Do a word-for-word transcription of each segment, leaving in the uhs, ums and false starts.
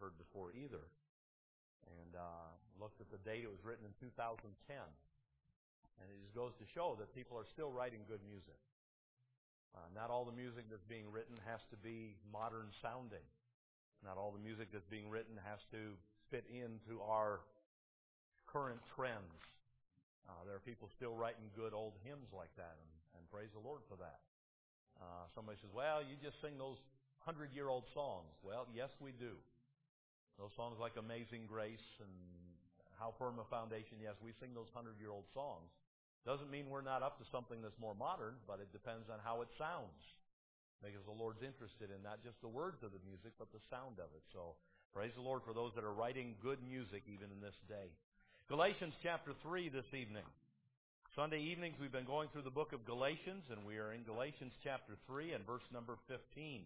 heard before either. And uh, looked at the date, it was written in two thousand ten. And it just goes to show that people are still writing good music. Uh, not all the music that's being written has to be modern sounding. Not all the music that's being written has to fit into our current trends. Uh, there are people still writing good old hymns like that, and, and praise the Lord for that. Uh, somebody says, well, you just sing those hundred-year-old songs. Well, yes, we do. Those songs like Amazing Grace and How Firm a Foundation, yes, we sing those hundred-year-old songs. Doesn't mean we're not up to something that's more modern, but it depends on how it sounds. Because the Lord's interested in not just the words of the music, but the sound of it. So praise the Lord for those that are writing good music even in this day. Galatians chapter three this evening. Sunday evenings we've been going through the book of Galatians, and we are in Galatians chapter three and verse number fifteen.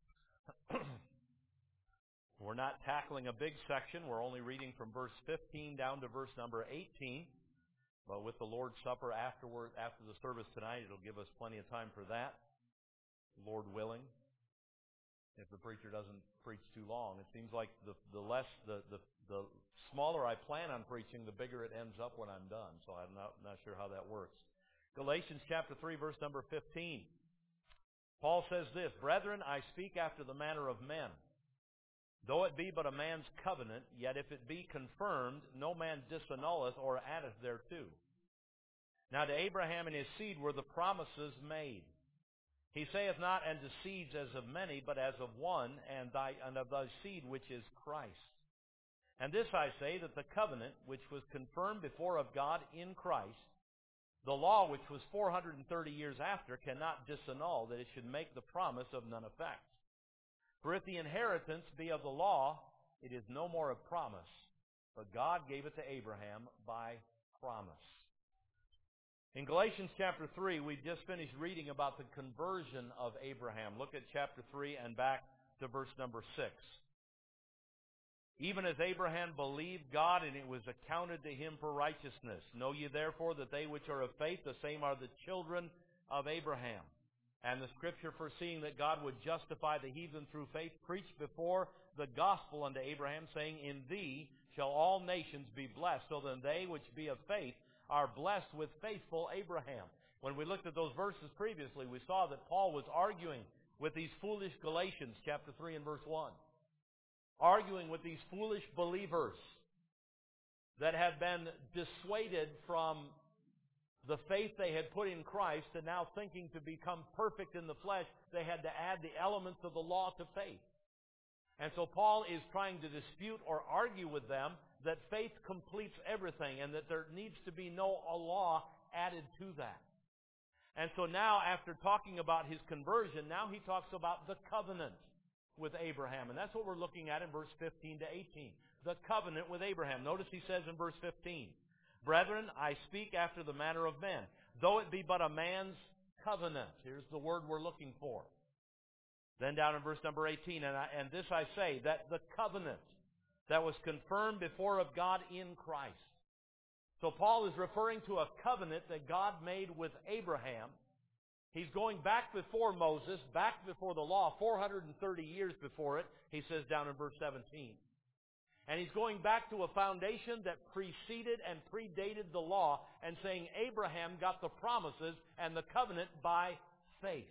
We're not tackling a big section. We're only reading from verse fifteen down to verse number eighteen. But with the Lord's Supper afterward, after the service tonight, it'll give us plenty of time for that, Lord willing. If the preacher doesn't preach too long, it seems like the the less the the the smaller I plan on preaching, the bigger it ends up when I'm done. So I'm not not sure how that works. Galatians chapter three, verse number fifteen. Paul says this, "Brethren, I speak after the manner of men. Though it be but a man's covenant, yet if it be confirmed, no man disannulleth or addeth thereto. Now to Abraham and his seed were the promises made. He saith not unto seeds as of many, but as of one, and thy and of thy seed which is Christ. And this I say, that the covenant which was confirmed before of God in Christ, the law which was four hundred thirty years after, cannot disannul, that it should make the promise of none effect. For if the inheritance be of the law, it is no more of promise, but God gave it to Abraham by promise." In Galatians chapter three, we just finished reading about the conversion of Abraham. Look at chapter three and back to verse number six. "Even as Abraham believed God, and it was accounted to him for righteousness. Know ye therefore that they which are of faith, the same are the children of Abraham. And the Scripture, foreseeing that God would justify the heathen through faith, preached before the gospel unto Abraham, saying, In thee shall all nations be blessed. So then they which be of faith are blessed with faithful Abraham." When we looked at those verses previously, we saw that Paul was arguing with these foolish Galatians, chapter three and verse one. Arguing with these foolish believers that had been dissuaded from the faith they had put in Christ, and now thinking to become perfect in the flesh, they had to add the elements of the law to faith. And so Paul is trying to dispute or argue with them that faith completes everything and that there needs to be no law added to that. And so now, after talking about his conversion, now he talks about the covenant with Abraham. And that's what we're looking at in verse fifteen to eighteen. The covenant with Abraham. Notice he says in verse fifteen, "Brethren, I speak after the manner of men, though it be but a man's covenant." Here's the word we're looking for. Then down in verse number eighteen, and, I, and this I say, that the covenant that was confirmed before of God in Christ. So Paul is referring to a covenant that God made with Abraham. He's going back before Moses, back before the law, four hundred thirty years before it, he says down in verse seventeen. And he's going back to a foundation that preceded and predated the law, and saying Abraham got the promises and the covenant by faith.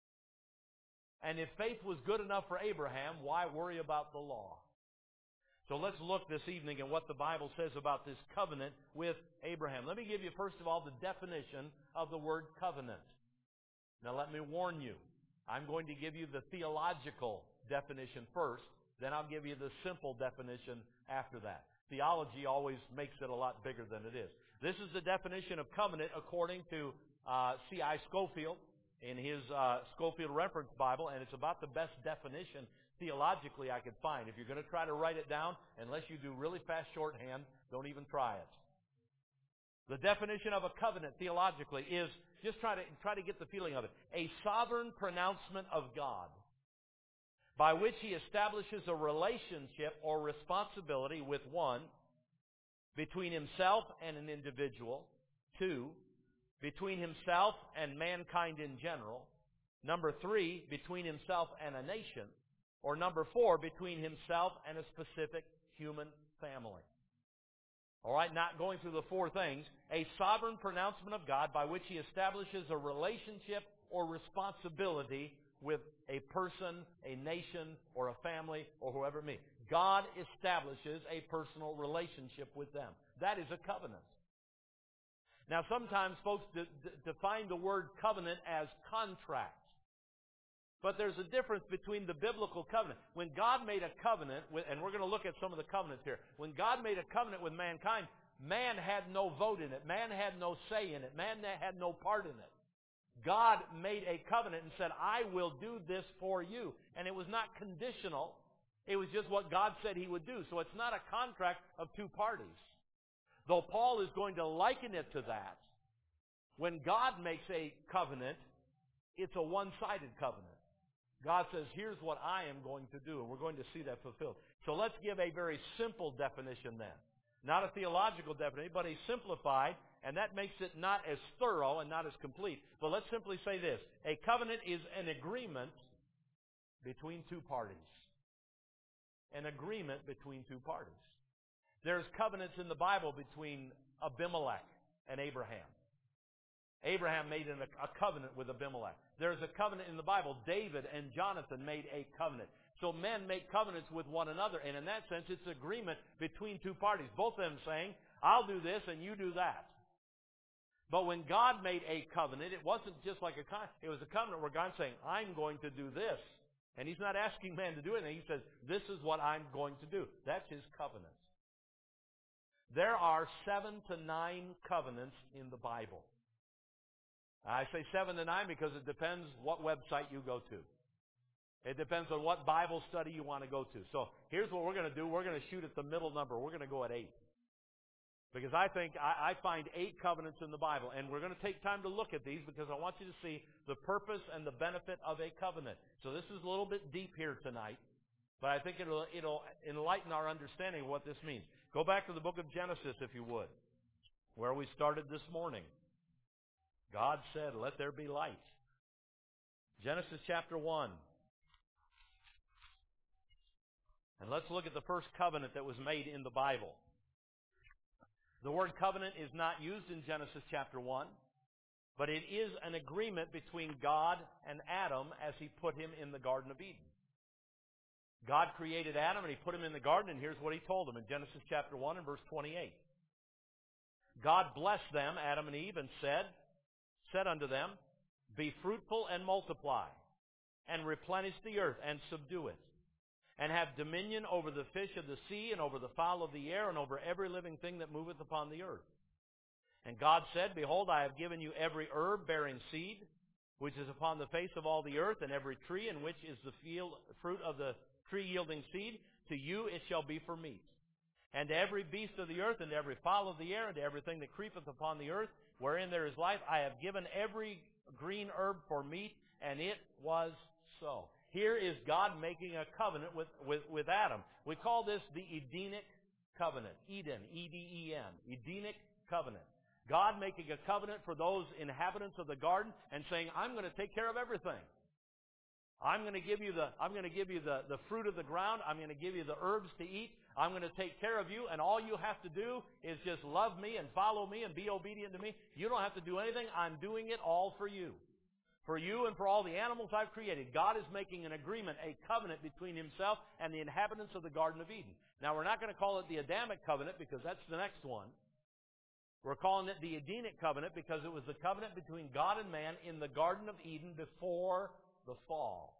And if faith was good enough for Abraham, why worry about the law? So let's look this evening at what the Bible says about this covenant with Abraham. Let me give you, first of all, the definition of the word covenant. Now let me warn you, I'm going to give you the theological definition first, then I'll give you the simple definition after that. Theology always makes it a lot bigger than it is. This is the definition of covenant according to uh, C I Scofield in his uh, Scofield Reference Bible, and it's about the best definition theologically I could find. If you're going to try to write it down, unless you do really fast shorthand, don't even try it. The definition of a covenant theologically is, just try to try to get the feeling of it, a sovereign pronouncement of God by which he establishes a relationship or responsibility with one, between himself and an individual, two, between himself and mankind in general, number three, between himself and a nation, Or number four, between himself and a specific human family. All right, not going through the four things. A sovereign pronouncement of God by which he establishes a relationship or responsibility with a person, a nation, or a family, or whoever it may be. God establishes a personal relationship with them. That is a covenant. Now, sometimes folks de- de- define the word covenant as contract. But there's a difference between the biblical covenant. When God made a covenant, with, and we're going to look at some of the covenants here. When God made a covenant with mankind, man had no vote in it. Man had no say in it. Man had no part in it. God made a covenant and said, I will do this for you. And it was not conditional. It was just what God said he would do. So it's not a contract of two parties. Though Paul is going to liken it to that, when God makes a covenant, it's a one-sided covenant. God says, here's what I am going to do, and we're going to see that fulfilled. So let's give a very simple definition then. Not a theological definition, but a simplified, and that makes it not as thorough and not as complete. But let's simply say this. A covenant is an agreement between two parties. An agreement between two parties. There's covenants in the Bible between Abimelech and Abraham. Abraham made an, a covenant with Abimelech. There's a covenant in the Bible. David and Jonathan made a covenant. So men make covenants with one another. And in that sense, it's agreement between two parties. Both of them saying, I'll do this and you do that. But when God made a covenant, it wasn't just like a covenant. It was a covenant where God's saying, I'm going to do this. And he's not asking man to do anything. He says, this is what I'm going to do. That's his covenant. There are seven to nine covenants in the Bible. I say seven to nine because it depends what website you go to. It depends on what Bible study you want to go to. So here's what we're going to do. We're going to shoot at the middle number. We're going to go at eight. Because I think I, I find eight covenants in the Bible. And we're going to take time to look at these because I want you to see the purpose and the benefit of a covenant. So this is a little bit deep here tonight. But I think it'll, it'll enlighten our understanding of what this means. Go back to the book of Genesis, if you would, where we started this morning. God said, let there be light. Genesis chapter one. And let's look at the first covenant that was made in the Bible. The word covenant is not used in Genesis chapter one, but it is an agreement between God and Adam as he put him in the Garden of Eden. God created Adam and he put him in the garden, and here's what he told him in Genesis chapter one and verse twenty-eight. God blessed them, Adam and Eve, and said, said unto them, be fruitful and multiply, and replenish the earth, and subdue it, and have dominion over the fish of the sea, and over the fowl of the air, and over every living thing that moveth upon the earth. And God said, behold, I have given you every herb bearing seed, which is upon the face of all the earth, and every tree in which is the field, fruit of the tree yielding seed, to you it shall be for meat. And to every beast of the earth, and to every fowl of the air, and to everything that creepeth upon the earth, wherein there is life, I have given every green herb for meat, and it was so. Here is God making a covenant with, with, with Adam. We call this the Edenic covenant. Eden, E D E N, Edenic covenant. God making a covenant for those inhabitants of the garden and saying, I'm going to take care of everything. I'm going to give you the, I'm going to give you the, the fruit of the ground. I'm going to give you the herbs to eat. I'm going to take care of you, and all you have to do is just love me and follow me and be obedient to me. You don't have to do anything. I'm doing it all for you. For you and for all the animals I've created. God is making an agreement, a covenant between himself and the inhabitants of the Garden of Eden. Now, we're not going to call it the Adamic covenant because that's the next one. We're calling it the Edenic covenant because it was the covenant between God and man in the Garden of Eden before the fall.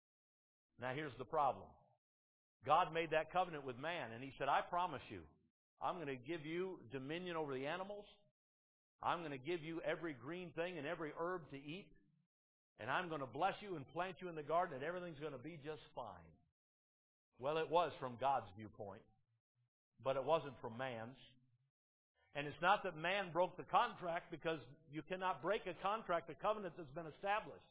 Now, here's the problem. God made that covenant with man, and he said, I promise you, I'm going to give you dominion over the animals. I'm going to give you every green thing and every herb to eat. And I'm going to bless you and plant you in the garden, and everything's going to be just fine. Well, it was from God's viewpoint, but it wasn't from man's. And it's not that man broke the contract, because you cannot break a contract, a covenant that's been established.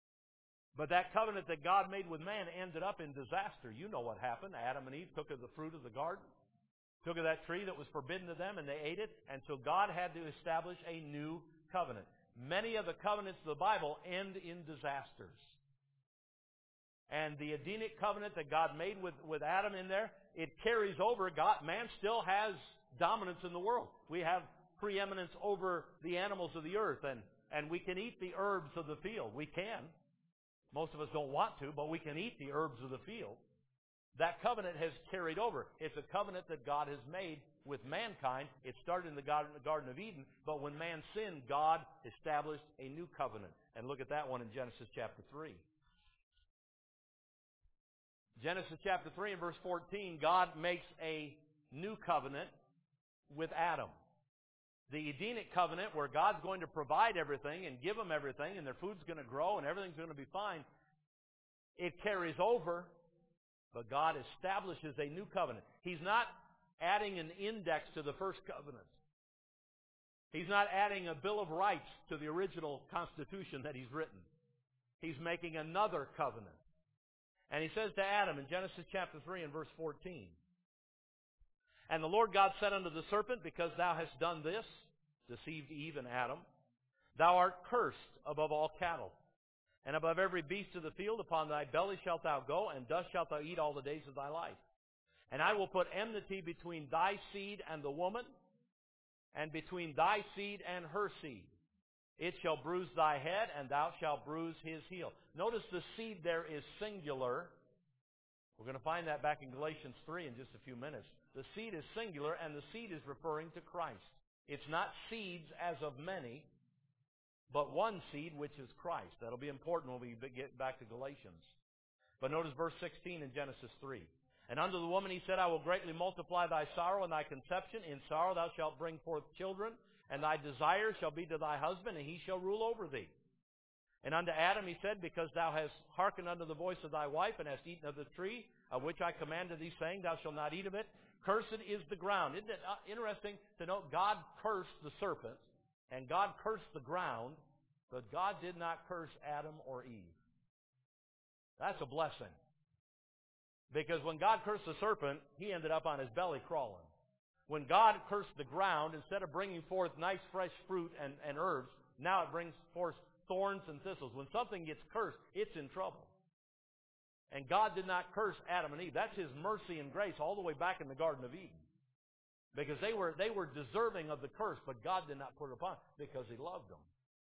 But that covenant that God made with man ended up in disaster. You know what happened. Adam and Eve took of the fruit of the garden, took of that tree that was forbidden to them, and they ate it. And so God had to establish a new covenant. Many of the covenants of the Bible end in disasters. And the Edenic covenant that God made with, with Adam in there, it carries over. God, man still has dominance in the world. We have preeminence over the animals of the earth, and, and we can eat the herbs of the field. We can. Most of us don't want to, but we can eat the herbs of the field. That covenant has carried over. It's a covenant that God has made with mankind. It started in the Garden of Eden, but when man sinned, God established a new covenant. And look at that one in Genesis chapter three. Genesis chapter three and verse fourteen, God makes a new covenant with Adam. The Edenic covenant, where God's going to provide everything and give them everything, and their food's going to grow and everything's going to be fine, it carries over, but God establishes a new covenant. He's not adding an index to the first covenant. He's not adding a Bill of Rights to the original Constitution that He's written. He's making another covenant. And He says to Adam in Genesis chapter three and verse fourteen, "And the Lord God said unto the serpent, Because thou hast done this," deceived Eve and Adam, "thou art cursed above all cattle, and above every beast of the field. Upon thy belly shalt thou go, and dust shalt thou eat all the days of thy life. And I will put enmity between thy seed and the woman, and between thy seed and her seed. It shall bruise thy head, and thou shalt bruise his heel." Notice the seed there is singular. We're going to find that back in Galatians three in just a few minutes. The seed is singular, and the seed is referring to Christ. It's not seeds as of many, but one seed, which is Christ. That'll be important when we get back to Galatians. But notice verse sixteen in Genesis three. "And unto the woman He said, I will greatly multiply thy sorrow and thy conception. In sorrow thou shalt bring forth children, and thy desire shall be to thy husband, and he shall rule over thee. And unto Adam He said, Because thou hast hearkened unto the voice of thy wife, and hast eaten of the tree of which I commanded thee, saying, Thou shalt not eat of it, cursed is the ground." Isn't it interesting to note God cursed the serpent, and God cursed the ground, but God did not curse Adam or Eve. That's a blessing. Because when God cursed the serpent, he ended up on his belly crawling. When God cursed the ground, instead of bringing forth nice fresh fruit and, and herbs, now it brings forth thorns and thistles. When something gets cursed, it's in trouble. And God did not curse Adam and Eve. That's His mercy and grace all the way back in the Garden of Eden. Because they were, they were deserving of the curse, but God did not put it upon them because He loved them.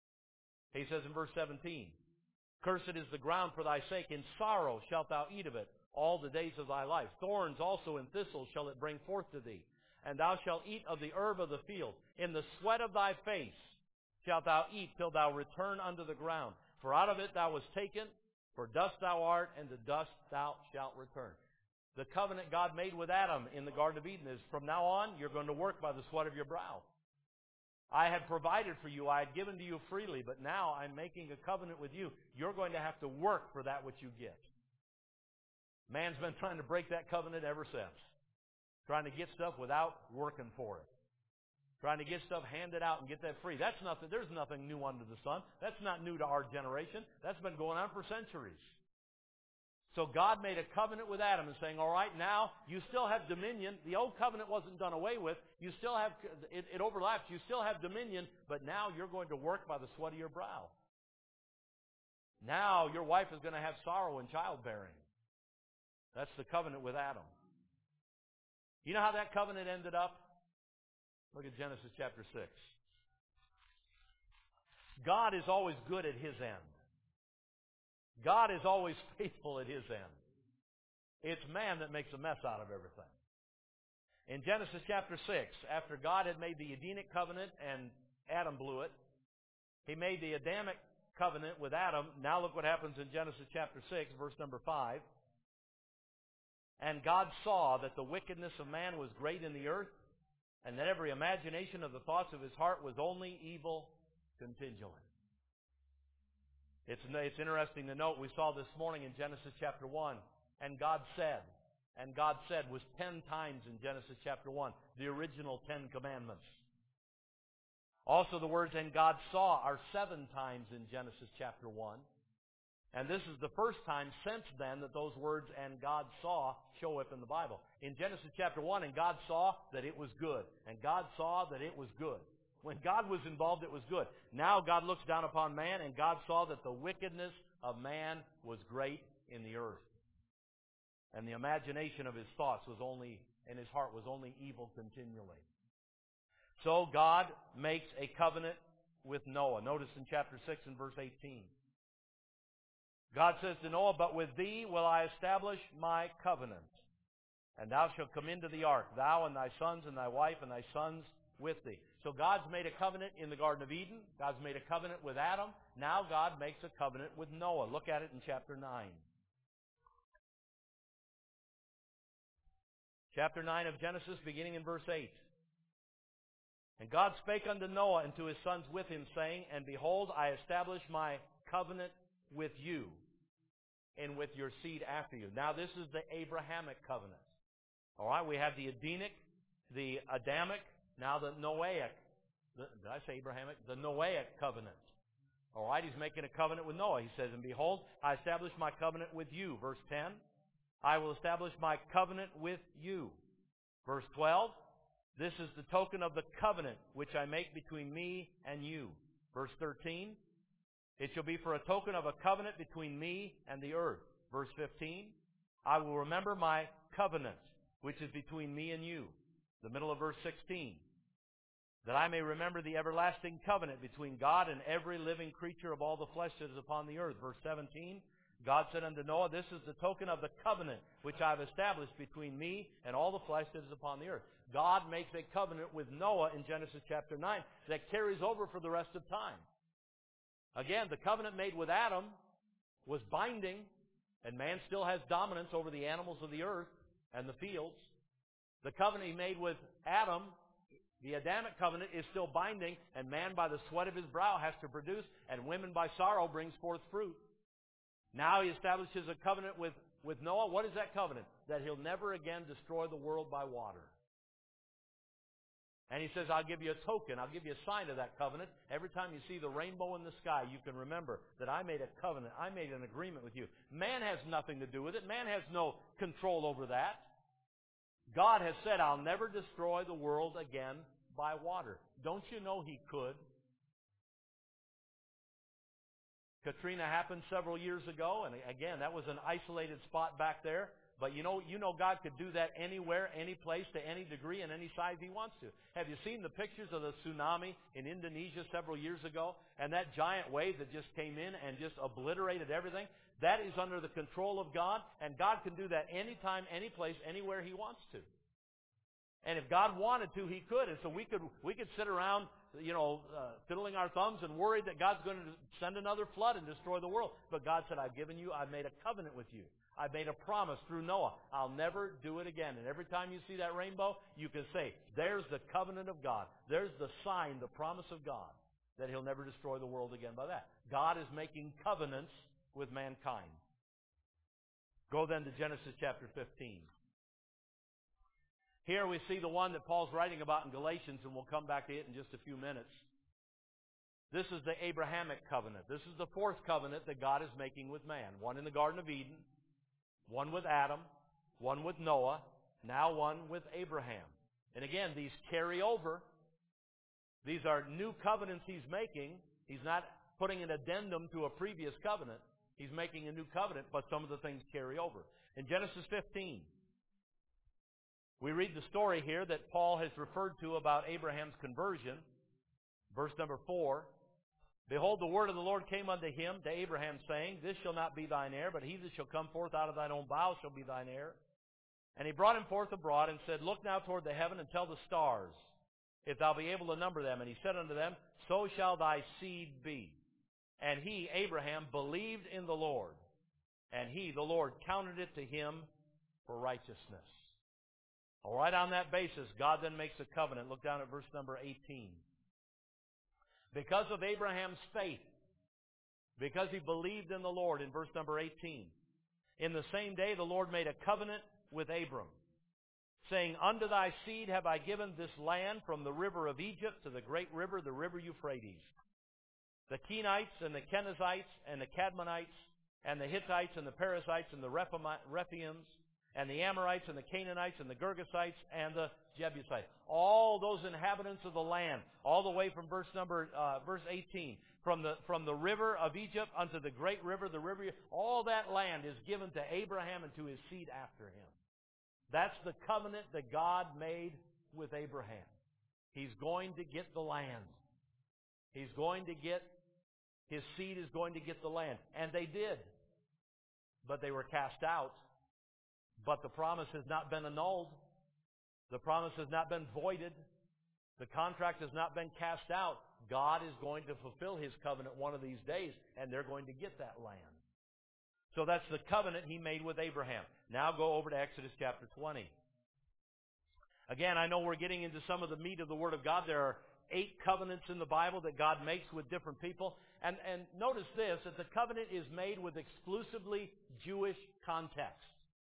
He says in verse seventeen, "Cursed is the ground for thy sake. In sorrow shalt thou eat of it all the days of thy life. Thorns also and thistles shall it bring forth to thee. And thou shalt eat of the herb of the field. In the sweat of thy face shalt thou eat till thou return unto the ground. For out of it thou wast taken, for dust thou art, and to dust thou shalt return." The covenant God made with Adam in the Garden of Eden is, from now on, you're going to work by the sweat of your brow. I had provided for you. I had given to you freely, but now I'm making a covenant with you. You're going to have to work for that which you get. Man's been trying to break that covenant ever since. Trying to get stuff without working for it. Trying to get stuff handed out and get that free. That's nothing. There's nothing new under the sun. That's not new to our generation. That's been going on for centuries. So God made a covenant with Adam and saying, all right, now you still have dominion. The old covenant wasn't done away with. You still have, it, it overlaps. You still have dominion, but now you're going to work by the sweat of your brow. Now your wife is going to have sorrow in childbearing. That's the covenant with Adam. You know how that covenant ended up? Look at Genesis chapter six. God is always good at His end. God is always faithful at His end. It's man that makes a mess out of everything. In Genesis chapter six, after God had made the Edenic covenant and Adam blew it, He made the Adamic covenant with Adam. Now look what happens in Genesis chapter six, verse number five. "And God saw that the wickedness of man was great in the earth, and that every imagination of the thoughts of his heart was only evil continually." It's, it's interesting to note, we saw this morning in Genesis chapter one, "And God said," and God said was ten times in Genesis chapter one, the original Ten Commandments. Also the words "and God saw" are seven times in Genesis chapter one. And this is the first time since then that those words "and God saw" show up in the Bible. In Genesis chapter one, "and God saw that it was good." And God saw that it was good. When God was involved, it was good. Now God looks down upon man, and God saw that the wickedness of man was great in the earth. And the imagination of his thoughts was only, and his heart was only evil continually. So God makes a covenant with Noah. Notice in chapter six and verse eighteen. God says to Noah, "But with thee will I establish my covenant. And thou shalt come into the ark, thou and thy sons and thy wife and thy sons with thee." So God's made a covenant in the Garden of Eden. God's made a covenant with Adam. Now God makes a covenant with Noah. Look at it in chapter nine. Chapter nine of Genesis, beginning in verse eight. "And God spake unto Noah and to his sons with him, saying, And behold, I establish my covenant with you, and with your seed after you." Now this is the Abrahamic covenant. All right, we have the Edenic, the Adamic, now the Noahic. The, did I say Abrahamic? The Noahic covenant. All right, he's making a covenant with Noah. He says, "And behold, I establish my covenant with you." Verse ten. "I will establish my covenant with you." Verse twelve. "This is the token of the covenant which I make between me and you." Verse thirteen. "It shall be for a token of a covenant between me and the earth." Verse fifteen. "I will remember my covenant, which is between me and you." The middle of verse sixteen. "That I may remember the everlasting covenant between God and every living creature of all the flesh that is upon the earth." Verse seventeen. "God said unto Noah, This is the token of the covenant which I have established between me and all the flesh that is upon the earth." God makes a covenant with Noah in Genesis chapter nine that carries over for the rest of time. Again, the covenant made with Adam was binding, and man still has dominance over the animals of the earth and the fields. The covenant he made with Adam, the Adamic covenant, is still binding, and man by the sweat of his brow has to produce, and women by sorrow brings forth fruit. Now he establishes a covenant with, with Noah. What is that covenant? That he'll never again destroy the world by water. And he says, "I'll give you a token. I'll give you a sign of that covenant. Every time you see the rainbow in the sky, you can remember that I made a covenant. I made an agreement with you." Man has nothing to do with it. Man has no control over that. God has said, "I'll never destroy the world again by water." Don't you know He could? Katrina happened several years ago, and again, that was an isolated spot back there. But you know, you know God could do that anywhere, any place, to any degree, and any size He wants to. Have you seen the pictures of the tsunami in Indonesia several years ago? And that giant wave that just came in and just obliterated everything? That is under the control of God, and God can do that anytime, any place, anywhere He wants to. And if God wanted to, He could. And so we could we could sit around, you know, uh, fiddling our thumbs and worried that God's going to send another flood and destroy the world. But God said, "I've given you, I've made a covenant with you. I've made a promise through Noah. I'll never do it again." And every time you see that rainbow, you can say, "There's the covenant of God. There's the sign, the promise of God, that He'll never destroy the world again by that." God is making covenants with mankind. Go then to Genesis chapter fifteen. Here we see the one that Paul's writing about in Galatians, and we'll come back to it in just a few minutes. This is the Abrahamic covenant. This is the fourth covenant that God is making with man. One in the Garden of Eden, one with Adam, one with Noah, now one with Abraham. And again, these carry over. These are new covenants He's making. He's not putting an addendum to a previous covenant. He's making a new covenant, but some of the things carry over. In Genesis fifteen, we read the story here that Paul has referred to about Abraham's conversion. Verse number four. "Behold, the word of the Lord came unto him, to Abraham, saying, This shall not be thine heir, but he that shall come forth out of thine own bowels shall be thine heir. And he brought him forth abroad, and said, Look now toward the heaven, and tell the stars, if thou be able to number them. And he said unto them, So shall thy seed be. And he, Abraham, believed in the Lord, and he, the Lord, counted it to him for righteousness." All right, on that basis, God then makes a covenant. Look down at verse number eighteen. Because of Abraham's faith, because he believed in the Lord, in verse number eighteen, in the same day the Lord made a covenant with Abram, saying, Unto thy seed have I given this land from the river of Egypt to the great river, the river Euphrates. The Kenites and the Kenizzites and the Cadmonites and the Hittites and the Perizzites and the Rephaims and the Amorites and the Canaanites and the Girgasites and the Jebusites. All those inhabitants of the land, all the way from verse number uh, verse eighteen, from the from the river of Egypt unto the great river, the river, all that land is given to Abraham and to his seed after him. That's the covenant that God made with Abraham. He's going to get the land. He's going to get, his seed is going to get the land. And they did. But they were cast out. But the promise has not been annulled. The promise has not been voided. The contract has not been cast out. God is going to fulfill His covenant one of these days, and they're going to get that land. So that's the covenant He made with Abraham. Now go over to Exodus chapter twenty. Again, I know we're getting into some of the meat of the Word of God. There are eight covenants in the Bible that God makes with different people. And, and notice this, that the covenant is made with exclusively Jewish context.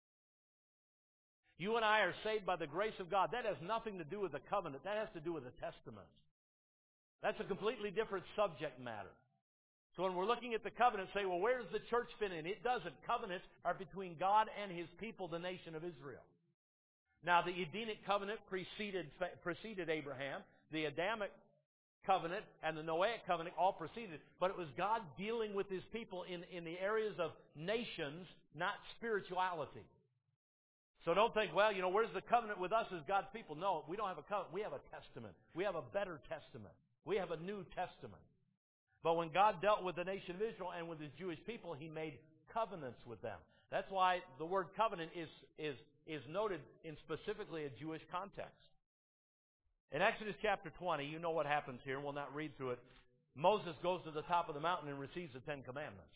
You and I are saved by the grace of God. That has nothing to do with the covenant. That has to do with the testament. That's a completely different subject matter. So when we're looking at the covenant, say, well, where does the church fit in? It doesn't. Covenants are between God and His people, the nation of Israel. Now, the Edenic covenant preceded, preceded Abraham. The Adamic covenant and the Noahic covenant all preceded. But it was God dealing with His people in, in the areas of nations, not spirituality. So don't think, well, you know, where's the covenant with us as God's people? No, we don't have a covenant. We have a testament. We have a better testament. We have a New Testament. But when God dealt with the nation of Israel and with His Jewish people, He made covenants with them. That's why the word covenant is, is, is noted in specifically a Jewish context. In Exodus chapter twenty, you know what happens here, and we'll not read through it. Moses goes to the top of the mountain and receives the Ten Commandments.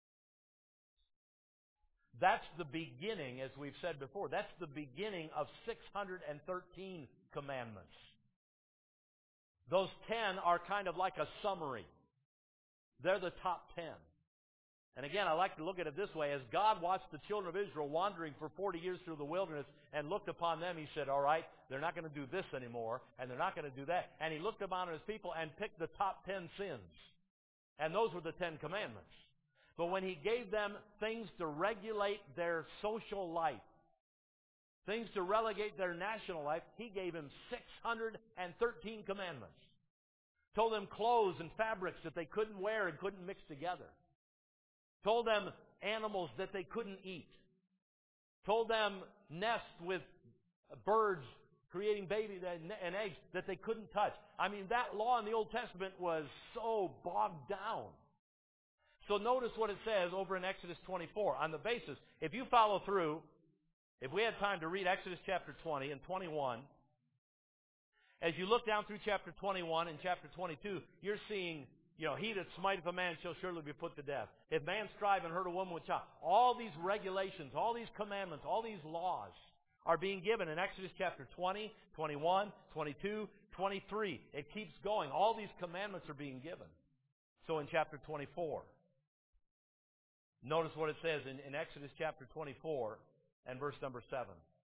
That's the beginning, as we've said before, that's the beginning of six hundred thirteen commandments. Those ten are kind of like a summary. They're the top ten. And again, I like to look at it this way. As God watched the children of Israel wandering for forty years through the wilderness and looked upon them, He said, all right, they're not going to do this anymore, and they're not going to do that. And He looked upon His people and picked the top ten sins. And those were the Ten Commandments. But when He gave them things to regulate their social life, things to relegate their national life, He gave them six hundred thirteen commandments. Told them clothes and fabrics that they couldn't wear and couldn't mix together. Told them animals that they couldn't eat. Told them nests with birds creating babies and eggs that they couldn't touch. I mean, that law in the Old Testament was so bogged down. So notice what it says over in Exodus twenty-four. On the basis, if you follow through, if we had time to read Exodus chapter twenty and twenty-one, as you look down through chapter twenty-one and chapter twenty-two, you're seeing, you know, he that smiteth a man shall surely be put to death. If man strive and hurt a woman with child. All these regulations, all these commandments, all these laws are being given in Exodus chapter twenty, twenty-one, twenty-two, twenty-three. It keeps going. All these commandments are being given. So in chapter twenty-four, notice what it says in, in Exodus chapter twenty-four and verse number seven.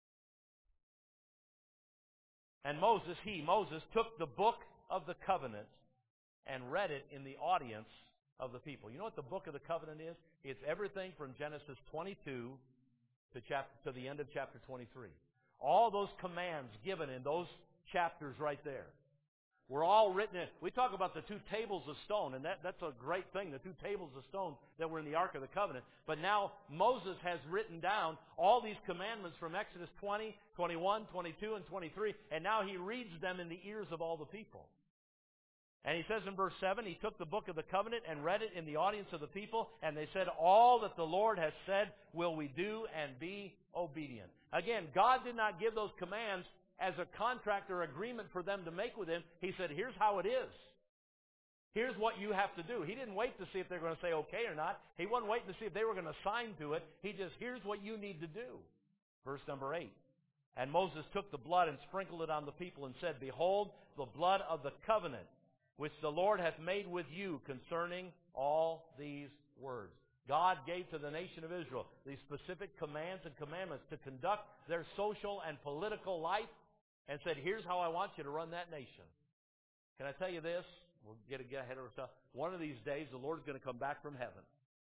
And Moses, he, Moses, took the book of the covenant and read it in the audience of the people. You know what the book of the covenant is? It's everything from Genesis twenty-two to, chapter, to the end of chapter twenty-three. All those commands given in those chapters right there were all written in. We talk about the two tables of stone, and that, that's a great thing, the two tables of stone that were in the Ark of the Covenant. But now Moses has written down all these commandments from Exodus twenty, twenty-one, twenty-two, and twenty-three, and now he reads them in the ears of all the people. And he says in verse seven, he took the book of the covenant and read it in the audience of the people, and they said, all that the Lord has said will we do and be obedient. Again, God did not give those commands as a contract or agreement for them to make with Him. He said, here's how it is. Here's what you have to do. He didn't wait to see if they were going to say okay or not. He wasn't waiting to see if they were going to sign to it. He just, here's what you need to do. Verse number eight. And Moses took the blood and sprinkled it on the people and said, behold, the blood of the covenant which the Lord hath made with you concerning all these words. God gave to the nation of Israel these specific commands and commandments to conduct their social and political life, and said, here's how I want you to run that nation. Can I tell you this? We'll get, get ahead of ourselves. One of these days, the Lord's going to come back from heaven.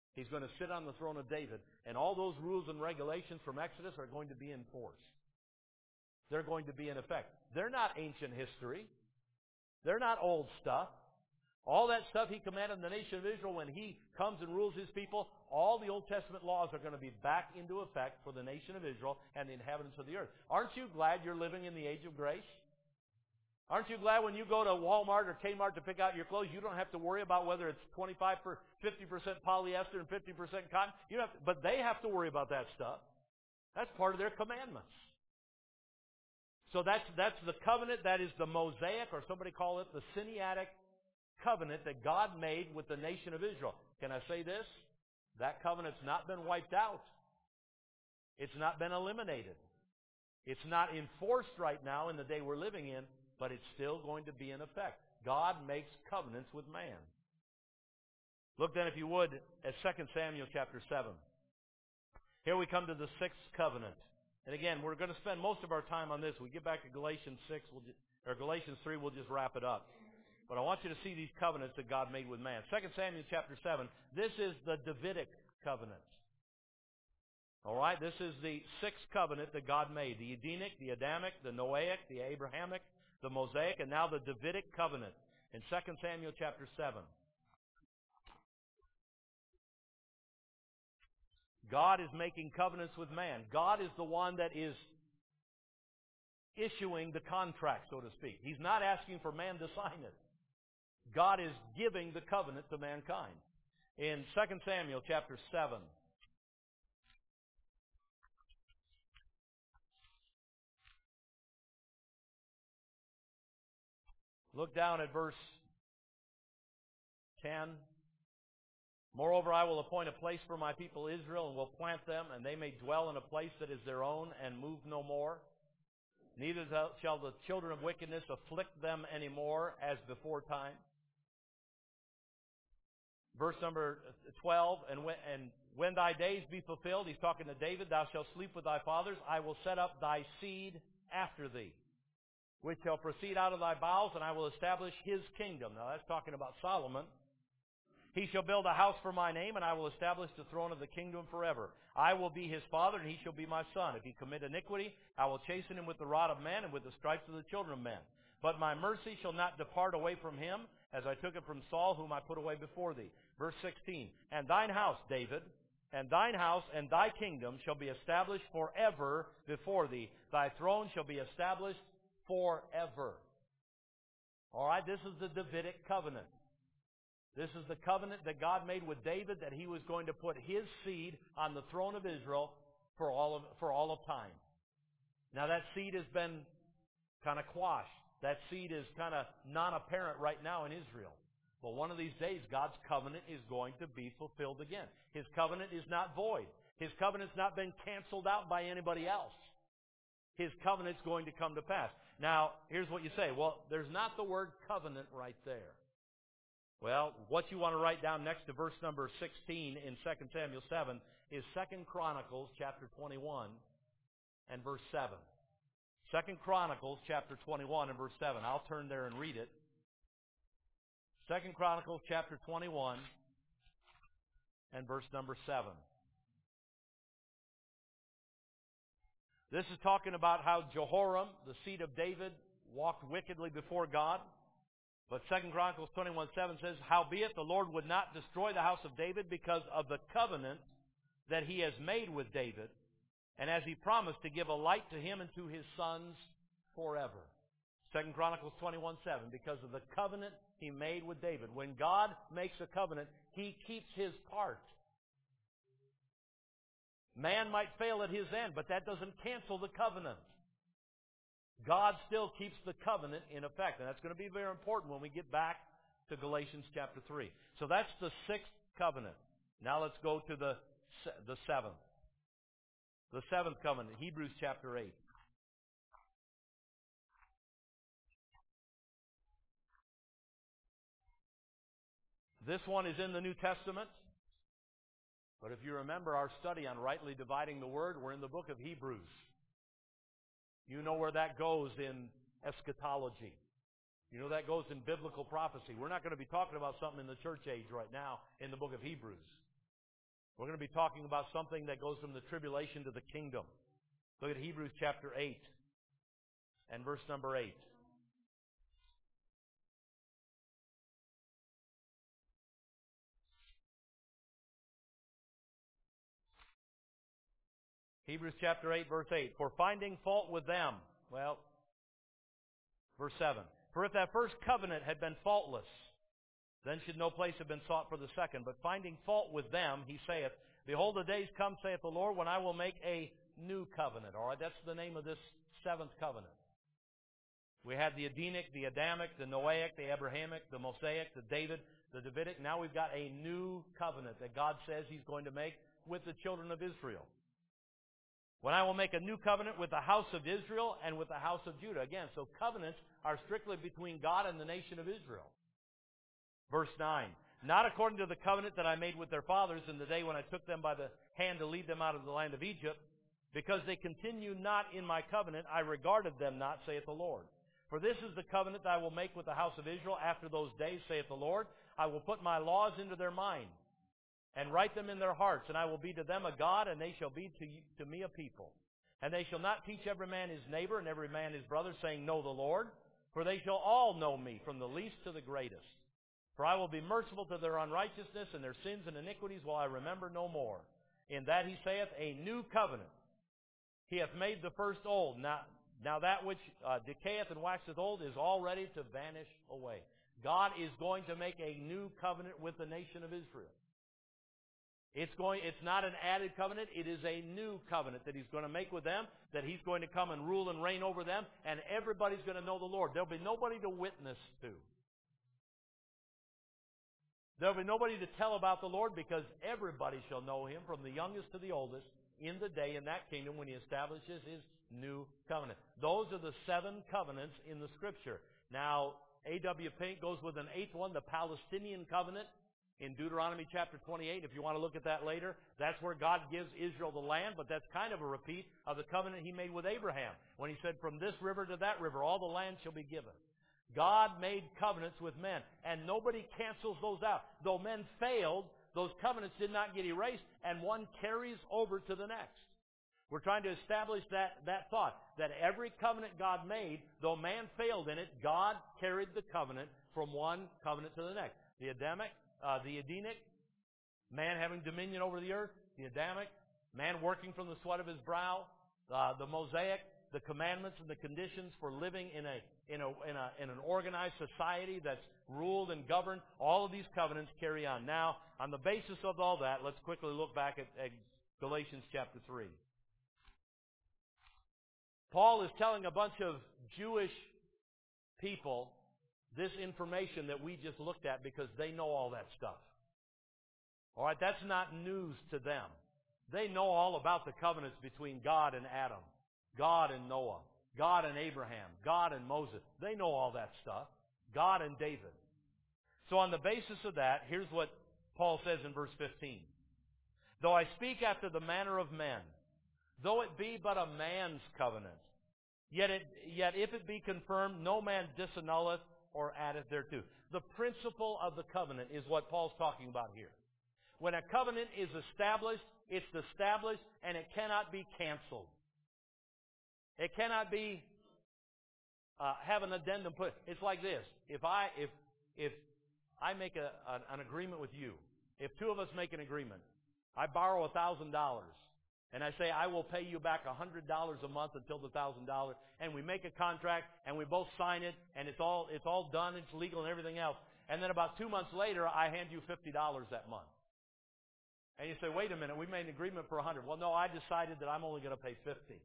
He's going to sit on the throne of David, and all those rules and regulations from Exodus are going to be enforced. They're going to be in effect. They're not ancient history. They're not old stuff. All that stuff He commanded the nation of Israel when He comes and rules His people, all the Old Testament laws are going to be back into effect for the nation of Israel and the inhabitants of the earth. Aren't you glad you're living in the age of grace? Aren't you glad when you go to Walmart or Kmart to pick out your clothes, you don't have to worry about whether it's twenty-five or fifty percent polyester and fifty percent cotton? You don't have to, but they have to worry about that stuff. That's part of their commandments. So that's that's the covenant. That is the Mosaic, or somebody call it the Sinaitic covenant that God made with the nation of Israel. Can I say this? That covenant's not been wiped out. It's not been eliminated. It's not enforced right now in the day we're living in, but it's still going to be in effect. God makes covenants with man. Look then, if you would, at Second Samuel chapter seven. Here we come to the sixth covenant. And again, we're going to spend most of our time on this. We get back to Galatians six, we'll just, or Galatians three, we'll just wrap it up. But I want you to see these covenants that God made with man. Second Samuel chapter seven, this is the Davidic covenant. All right, this is the sixth covenant that God made. The Edenic, the Adamic, the Noahic, the Abrahamic, the Mosaic, and now the Davidic covenant in Second Samuel chapter seven. God is making covenants with man. God is the one that is issuing the contract, so to speak. He's not asking for man to sign it. God is giving the covenant to mankind. In Second Samuel chapter seven, look down at verse ten. Moreover, I will appoint a place for my people Israel, and will plant them, and they may dwell in a place that is their own, and move no more. Neither shall the children of wickedness afflict them any more, as before time. Verse number twelve, and when, and when thy days be fulfilled, he's talking to David, thou shalt sleep with thy fathers, I will set up thy seed after thee, which shall proceed out of thy bowels, and I will establish his kingdom. Now that's talking about Solomon. He shall build a house for my name, and I will establish the throne of the kingdom forever. I will be his father, and he shall be my son. If he commit iniquity, I will chasten him with the rod of man and with the stripes of the children of men. But my mercy shall not depart away from him, as I took it from Saul, whom I put away before thee. Verse sixteen, and thine house, David, and thine house and thy kingdom shall be established forever before thee. Thy throne shall be established forever. All right, this is the Davidic covenant. This is the covenant that God made with David, that he was going to put his seed on the throne of Israel for all of, for all of time. Now that seed has been kind of quashed. That seed is kind of non-apparent right now in Israel. But one of these days, God's covenant is going to be fulfilled again. His covenant is not void. His covenant's not been canceled out by anybody else. His covenant's going to come to pass. Now, here's what you say. Well, there's not the word covenant right there. Well, what you want to write down next to verse number sixteen in Second Samuel seven is Second Chronicles chapter twenty-one and verse seven. Second Chronicles chapter twenty-one and verse seven. I'll turn there and read it. Second Chronicles chapter twenty-one and verse number seven. This is talking about how Jehoram, the seed of David, walked wickedly before God. But Second Chronicles twenty-one seven says, howbeit the Lord would not destroy the house of David because of the covenant that he has made with David, and as he promised to give a light to him and to his sons forever. Second Chronicles twenty-one seven, because of the covenant he made with David. When God makes a covenant, he keeps his part. Man might fail at his end, but that doesn't cancel the covenant. God still keeps the covenant in effect. And that's going to be very important when we get back to Galatians chapter three. So that's the sixth covenant. Now let's go to the, the seventh. The seventh covenant, Hebrews chapter eight. This one is in the New Testament. But if you remember our study on rightly dividing the word, we're in the book of Hebrews. You know where that goes in eschatology. You know that goes in biblical prophecy. We're not going to be talking about something in the church age right now in the book of Hebrews. We're going to be talking about something that goes from the tribulation to the kingdom. Look at Hebrews chapter eight and verse number eight. Hebrews chapter eight, verse eight. For finding fault with them, well, verse seven. For if that first covenant had been faultless, then should no place have been sought for the second. But finding fault with them, he saith, Behold, the days come, saith the Lord, when I will make a new covenant. All right, that's the name of this seventh covenant. We had the Edenic, the Adamic, the Noahic, the Abrahamic, the Mosaic, the David, the Davidic. Now we've got a new covenant that God says He's going to make with the children of Israel. When I will make a new covenant with the house of Israel and with the house of Judah. Again, so covenants are strictly between God and the nation of Israel. Verse nine. Not according to the covenant that I made with their fathers in the day when I took them by the hand to lead them out of the land of Egypt. Because they continue not in my covenant, I regarded them not, saith the Lord. For this is the covenant that I will make with the house of Israel after those days, saith the Lord. I will put my laws into their mind, and write them in their hearts, and I will be to them a God, and they shall be to, you, to me a people. And they shall not teach every man his neighbor, and every man his brother, saying, Know the Lord. For they shall all know me, from the least to the greatest. For I will be merciful to their unrighteousness, and their sins and iniquities will I remember no more. In that he saith, A new covenant. He hath made the first old. Now, now that which uh, decayeth and waxeth old is all ready to vanish away. God is going to make a new covenant with the nation of Israel. It's going. It's not an added covenant. It is a new covenant that He's going to make with them, that He's going to come and rule and reign over them, and everybody's going to know the Lord. There'll be nobody to witness to. There'll be nobody to tell about the Lord, because everybody shall know Him, from the youngest to the oldest, in the day in that kingdom when He establishes His new covenant. Those are the seven covenants in the Scripture. Now, A W Pink goes with an eighth one, the Palestinian covenant, in Deuteronomy chapter twenty-eight. If you want to look at that later, that's where God gives Israel the land, but that's kind of a repeat of the covenant He made with Abraham, when He said, From this river to that river, all the land shall be given. God made covenants with men, and nobody cancels those out. Though men failed, those covenants did not get erased, and one carries over to the next. We're trying to establish that, that thought, that every covenant God made, though man failed in it, God carried the covenant from one covenant to the next. The Adamic, uh, the Edenic, man having dominion over the earth. The Adamic, man working from the sweat of his brow. Uh, the Mosaic, the commandments and the conditions for living in a in a in a in an organized society that's ruled and governed. All of these covenants carry on. Now, on the basis of all that, let's quickly look back at, at Galatians chapter three. Paul is telling a bunch of Jewish people this information that we just looked at, because they know all that stuff. All right, that's not news to them. They know all about the covenants between God and Adam, God and Noah, God and Abraham, God and Moses. They know all that stuff. God and David. So on the basis of that, here's what Paul says in verse fifteen. Though I speak after the manner of men, though it be but a man's covenant, yet it, yet if it be confirmed, no man disannulleth or addeth thereto. The principle of the covenant is what Paul's talking about here. When a covenant is established, it's established, and it cannot be canceled. It cannot be uh, have an addendum put. It's like this: if I if if I make a, an, an agreement with you, if two of us make an agreement, I borrow a thousand dollars, and I say I will pay you back a hundred dollars a month until the thousand dollars, and we make a contract, and we both sign it, and it's all it's all done, it's legal, and everything else. And then about two months later, I hand you fifty dollars that month. And you say, wait a minute, we made an agreement for a hundred. Well, no, I decided that I'm only going to pay fifty.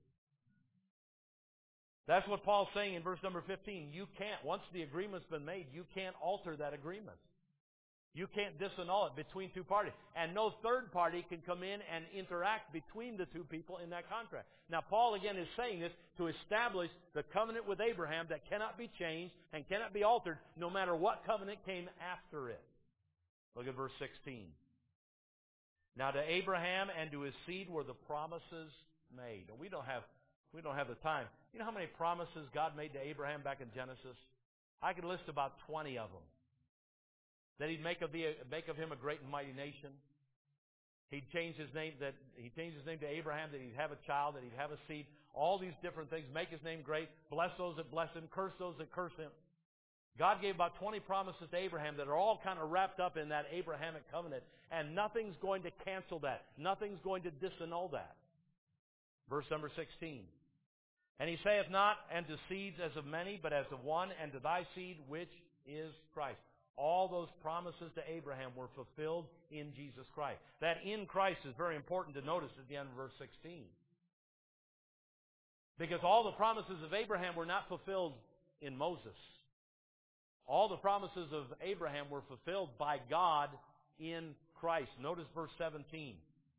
That's what Paul's saying in verse number fifteen. You can't, once the agreement's been made, you can't alter that agreement. You can't disannul it between two parties. And no third party can come in and interact between the two people in that contract. Now, Paul again is saying this to establish the covenant with Abraham that cannot be changed and cannot be altered no matter what covenant came after it. Look at verse sixteen. Now to Abraham and to his seed were the promises made. And we don't have we don't have the time. You know how many promises God made to Abraham back in Genesis? I could list about twenty of them. That He'd make of, the, make of him a great and mighty nation. He changed his name that he changed his name to Abraham, that he'd have a child, that he'd have a seed, all these different things, make his name great, bless those that bless him, curse those that curse him. God gave about twenty promises to Abraham that are all kind of wrapped up in that Abrahamic covenant, and nothing's going to cancel that. Nothing's going to disannul that. Verse number sixteen. And he saith not, and to seeds as of many, but as of one, and to thy seed, which is Christ. All those promises to Abraham were fulfilled in Jesus Christ. That in Christ is very important to notice at the end of verse sixteen. Because all the promises of Abraham were not fulfilled in Moses. All the promises of Abraham were fulfilled by God in Christ. Notice verse seventeen.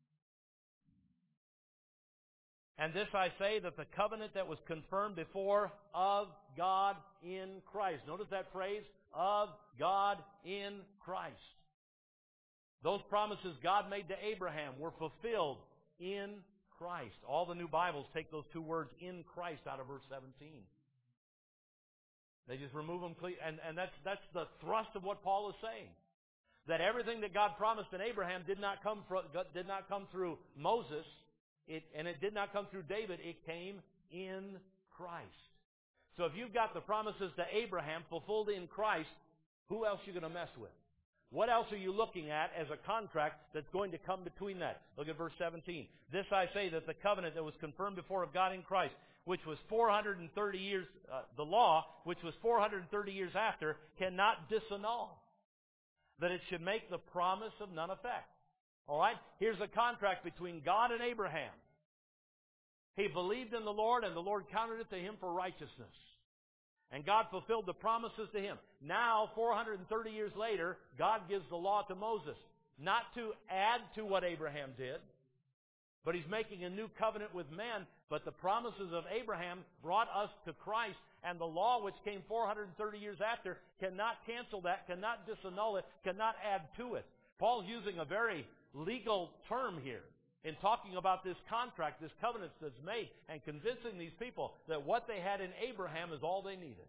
And this I say, that the covenant that was confirmed before of God in Christ. Notice that phrase, of God in Christ. Those promises God made to Abraham were fulfilled in Christ. All the new Bibles take those two words, in Christ, out of verse seventeen. They just remove them clean. And, and that's, that's the thrust of what Paul is saying. That everything that God promised in Abraham did not come, from, did not come through Moses, it, and it did not come through David. It came in Christ. So if you've got the promises to Abraham fulfilled in Christ, who else are you going to mess with? What else are you looking at as a contract that's going to come between that? Look at verse seventeen. This I say, that the covenant that was confirmed before of God in Christ, which was four hundred thirty years, uh, the law, which was four hundred thirty years after, cannot disannul. That it should make the promise of none effect. All right? Here's a contract between God and Abraham. He believed in the Lord, and the Lord counted it to him for righteousness. And God fulfilled the promises to him. Now, four hundred thirty years later, God gives the law to Moses. Not to add to what Abraham did, but he's making a new covenant with men. But the promises of Abraham brought us to Christ, and the law which came four hundred thirty years after cannot cancel that, cannot disannul it, cannot add to it. Paul's using a very legal term here in talking about this contract, this covenant that's made, and convincing these people that what they had in Abraham is all they needed.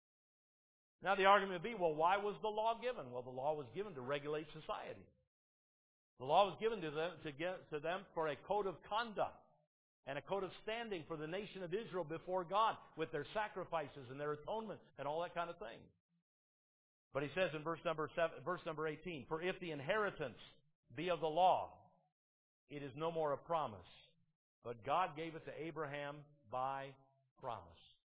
Now the argument would be, well, why was the law given? Well, the law was given to regulate society. The law was given to them, to, get, to them for a code of conduct and a code of standing for the nation of Israel before God with their sacrifices and their atonement and all that kind of thing. But he says in verse number seven, verse number eighteen, for if the inheritance be of the law, it is no more a promise, but God gave it to Abraham by promise.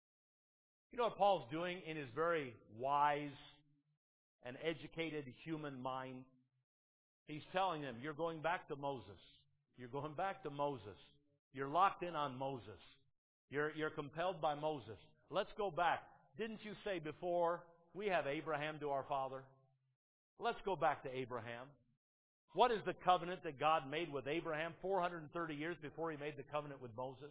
You know what Paul's doing in his very wise and educated human mind? He's telling them, you're going back to Moses. You're going back to Moses. You're locked in on Moses. You're, you're compelled by Moses. Let's go back. Didn't you say before, we have Abraham to our father? Let's go back to Abraham. What is the covenant that God made with Abraham four hundred thirty years before he made the covenant with Moses?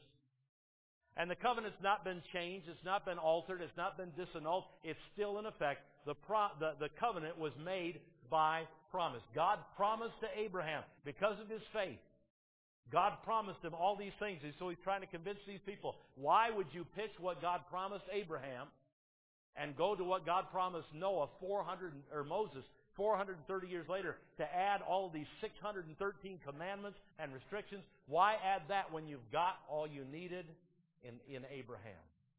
And the covenant's not been changed. It's not been altered. It's not been disannulled. It's still in effect. The, pro, the, the covenant was made by promise. God promised to Abraham because of his faith. God promised him all these things. And so he's trying to convince these people, why would you pitch what God promised Abraham and go to what God promised Noah four hundred or Moses four hundred thirty years later to add all of these six hundred thirteen commandments and restrictions? Why add that when you've got all you needed in, in Abraham?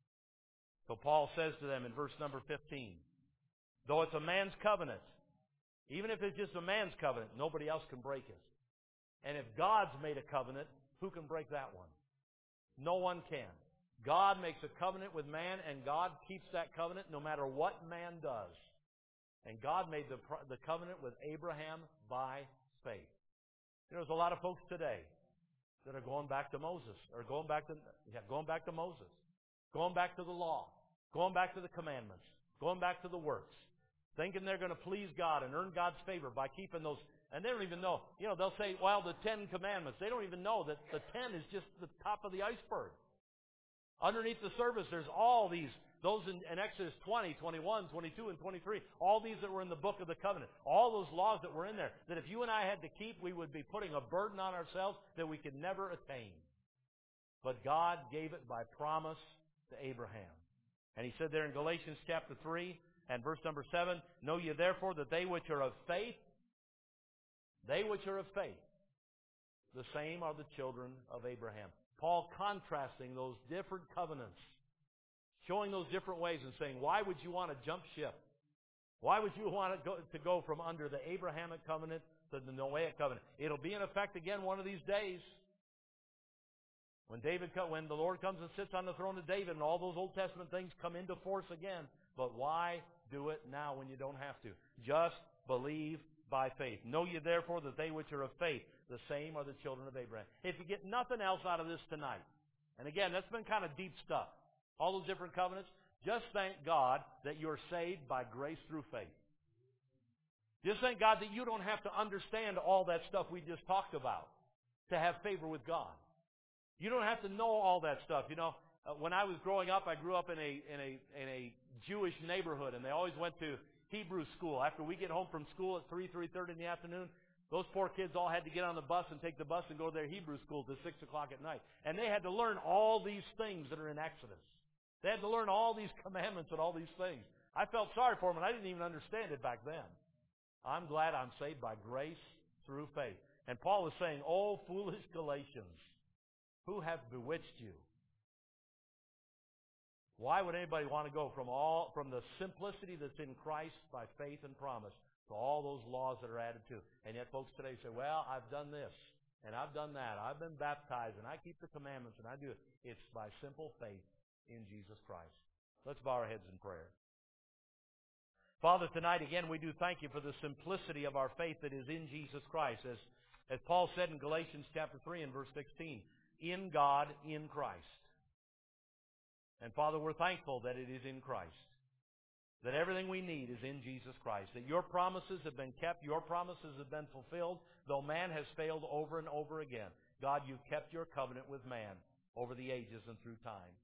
So Paul says to them in verse number fifteen, though it's a man's covenant, even if it's just a man's covenant, nobody else can break it. And if God's made a covenant, who can break that one? No one can. God makes a covenant with man, and God keeps that covenant no matter what man does. And God made the, the covenant with Abraham by faith. You know, there's a lot of folks today that are going back to Moses, or going back to, yeah, going back to Moses, going back to the law, going back to the commandments, going back to the works, thinking they're going to please God and earn God's favor by keeping those. And they don't even know. You know, they'll say, well, the Ten Commandments. They don't even know that the ten is just the top of the iceberg. Underneath the surface, there's all these, those in, in Exodus twenty, twenty-one, twenty-two, and twenty-three, all these that were in the book of the covenant, all those laws that were in there, that if you and I had to keep, we would be putting a burden on ourselves that we could never attain. But God gave it by promise to Abraham. And he said there in Galatians chapter three and verse number seven, know ye therefore that they which are of faith, they which are of faith. the same are the children of Abraham. Paul contrasting those different covenants, showing those different ways and saying, why would you want to jump ship? Why would you want to go, to go from under the Abrahamic covenant to the Noahic covenant? It'll be in effect again one of these days. When David, when the Lord comes and sits on the throne of David and all those Old Testament things come into force again. But why do it now when you don't have to? Just believe by faith. Know ye therefore that they which are of faith, the same are the children of Abraham. If you get nothing else out of this tonight, and again, that's been kind of deep stuff, all those different covenants, just thank God that you're saved by grace through faith. Just thank God that you don't have to understand all that stuff we just talked about to have favor with God. You don't have to know all that stuff. You know, uh, when I was growing up, I grew up in a in a in a Jewish neighborhood, and they always went to Hebrew school. After we get home from school at three, three thirty in the afternoon, those poor kids all had to get on the bus and take the bus and go to their Hebrew school till six o'clock at night. And they had to learn all these things that are in Exodus. They had to learn all these commandments and all these things. I felt sorry for them, and I didn't even understand it back then. I'm glad I'm saved by grace through faith. And Paul is saying, "Oh, foolish Galatians, who have bewitched you?" Why would anybody want to go from all from the simplicity that's in Christ by faith and promise to all those laws that are added to? And yet folks today say, well, I've done this, and I've done that. I've been baptized, and I keep the commandments, and I do it. It's by simple faith in Jesus Christ. Let's bow our heads in prayer. Father, tonight again we do thank you for the simplicity of our faith that is in Jesus Christ. As, as Paul said in Galatians chapter three and verse sixteen, in God, in Christ. And Father, we're thankful that it is in Christ. That everything we need is in Jesus Christ. That your promises have been kept, your promises have been fulfilled, though man has failed over and over again. God, you've kept your covenant with man over the ages and through time.